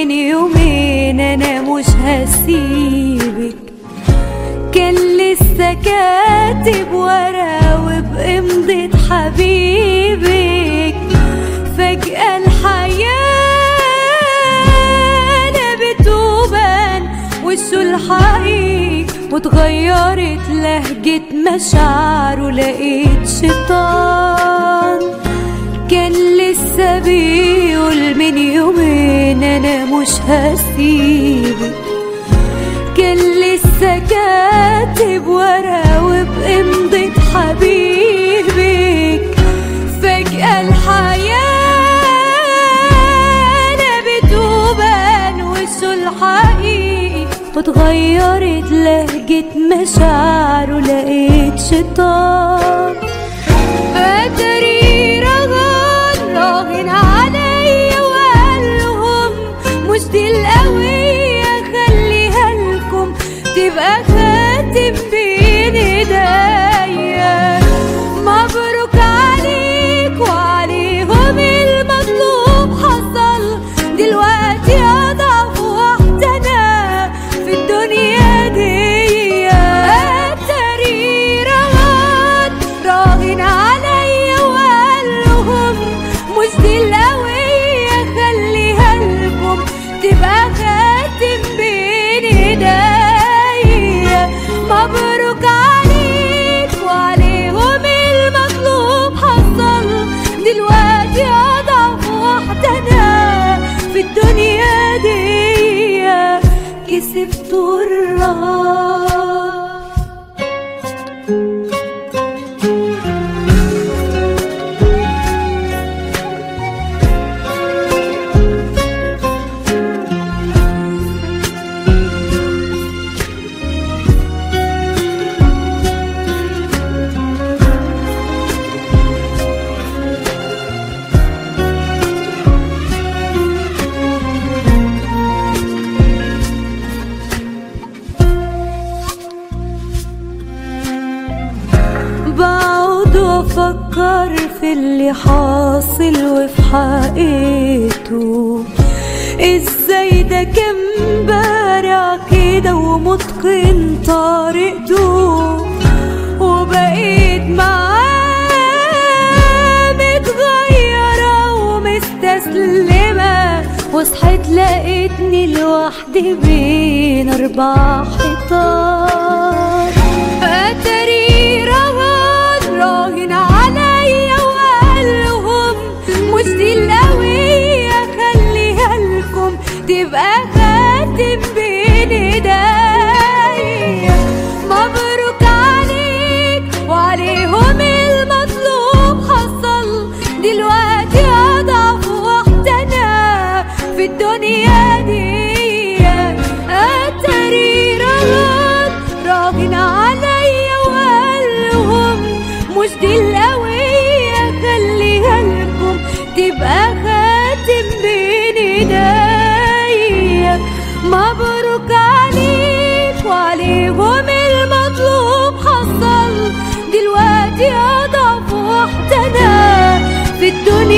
من يومين انا مش هسيبك، كان لسه كاتب ورقة وبإمضة حبيبك، فجأة الحياة نبت وبان وشه الحقيقي واتغيرت لهجة مشاعره، لقيت شيطان كان لسه بيقول من يومين انا مش هسيبك، كان لسه كاتب ورقة وبإمضة حبيبك، فجأة الحياة نبت وبان وشه الحقيقي واتغيرت لهجة مشاعره، لقيت شيطان أتاري راهن عليا وقالهم مش دي القوية، خليها لكم تبقى خاتم بين ايديا، مبروك عليك وعليهم المطلوب حصل، دلوقتي اضعف واحدة انا في الدنيا دي، أتاري راهن عليا وقالهم مش دي القوية، خليها لكم تبقى خاتم بين ايديا، مبروك عليك وعليهم المطلوب حصل، دلوقتي اضعف واحدة انا في الدنيا دي، كسبت الرهان. بقعد وافكر في اللي حاصل وفي حقيقته، ازاي ده كان بارع كده ومتقن طريقته، وبقيت معاه متغيرة ومستسلمة، وصحيت لقيتني لوحدي بين 4 حيطان، أتاري راهن عليا وقالهم مش دي القوية، خليها لكم تبقى خاتم بين ايديا، مبروك عليك وعليهم المطلوب حصل، دلوقتي اضعف واحدة انا في الدنيا دي، أتاري راهن عليا وقالهم مش دي القوية، خليها لكم تبقى خاتم بين ايديا، مبروك عليك وعليهم المطلوب حصل، دلوقتي اضعف واحدة انا في الدنيا